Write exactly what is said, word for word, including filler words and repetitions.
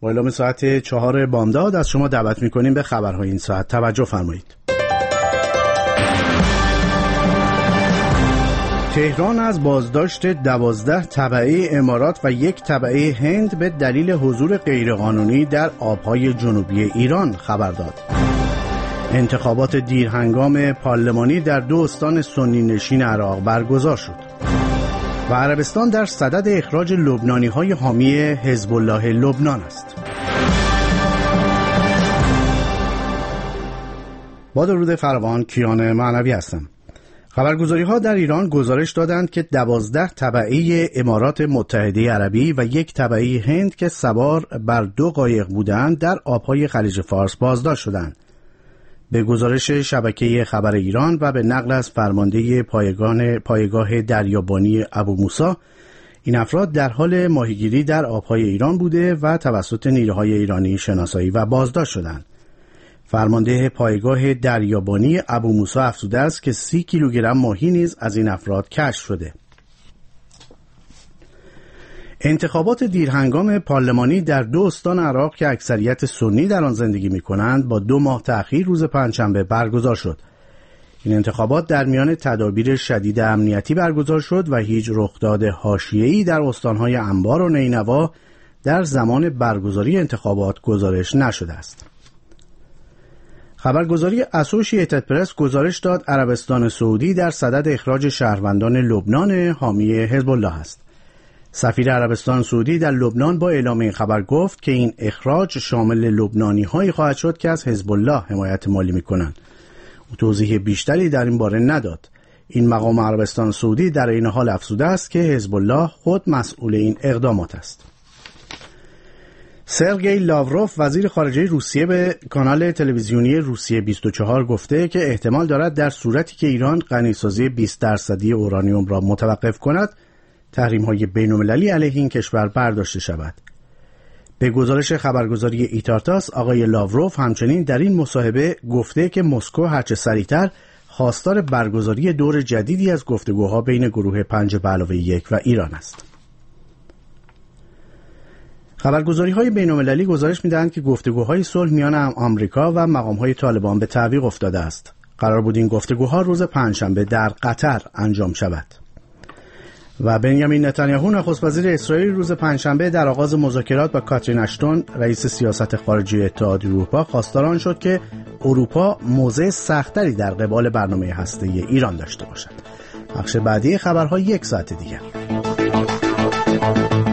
با اعلام ساعت چهار بامداد از شما دعوت می‌کنیم به خبرهای این ساعت. توجه فرمایید. تهران از بازداشت دوازده تبعه امارات و یک تبعه هند به دلیل حضور غیرقانونی در آبهای جنوبی ایران خبر داد. انتخابات دیرهنگام پارلمانی در دو استان سنی نشین عراق برگزار شد و عربستان در صدد اخراج لبنانی‌های حامی حزب الله لبنان است. با درود فراوان، کیان معنوی هستم. خبرگزاری‌ها در ایران گزارش دادند که دوازده تبعه امارات متحده عربی و یک تبعه هند که سوار بر دو قایق بودند در آبهای خلیج فارس بازداشت شدند. به گزارش شبکه خبر ایران و به نقل از فرمانده پایگاه پایگاه دریابانی ابو موسی، این افراد در حال ماهیگیری در آبهای ایران بوده و توسط نیروهای ایرانی شناسایی و بازداشت شدند. فرمانده پایگاه دریابانی ابو موسی افزوده است که سی کیلوگرم ماهی نیز از این افراد کشف شده. انتخابات دیرهنگام پارلمانی در دو استان عراق که اکثریت سنی در آن زندگی می‌کنند با دو ماه تأخیر روز پنجشنبه برگزار شد. این انتخابات در میان تدابیر شدید امنیتی برگزار شد و هیچ رخداد حاشیه‌ای در استان‌های انبار و نینوا در زمان برگزاری انتخابات گزارش نشده است. خبرگزاری اسوشییتد پرس گزارش داد عربستان سعودی در صدد اخراج شهروندان لبنان حامی حزب الله است. سفیر عربستان سعودی در لبنان با اعلام این خبر گفت که این اخراج شامل لبنانی‌هایی خواهد شد که از حزب الله حمایت مالی می‌کنند. او توضیح بیشتری در این باره نداد. این مقام عربستان سعودی در این حال افزوده است که حزب الله خود مسئول این اقدامات است. سرگئی لاوروف وزیر خارجه روسیه به کانال تلویزیونی روسیه بیست و چهار گفته که احتمال دارد در صورتی که ایران غنیسازی بیست درصدی اورانیوم را متوقف کند، تحریم‌های بین‌المللی علیه این کشور برداشته شود. به گزارش خبرگزاری ایتارتاس، آقای لاوروف همچنین در این مصاحبه گفته که مسکو هرچه سریعتر خواستار برگزاری دور جدیدی از گفتگوها بین گروه پنج به علاوه یک و ایران است. خبرگزاری‌های بین‌المللی گزارش می‌دهند که گفتگوهای صلح میان آمریکا و مقام‌های طالبان به تعویق افتاده است. قرار بود این گفتگوها روز پنجشنبه در قطر انجام شود. و بنیامین نتانیاهو نخست وزیر اسرائیل روز پنجشنبه در آغاز مذاکرات با کاترین اشتون رئیس سیاست خارجی اتحادیه اروپا خواستار آن شد که اروپا موضع سخت‌تری در قبال برنامه هسته‌ای ایران داشته باشد. بخش بعدی خبرها یک ساعت دیگر.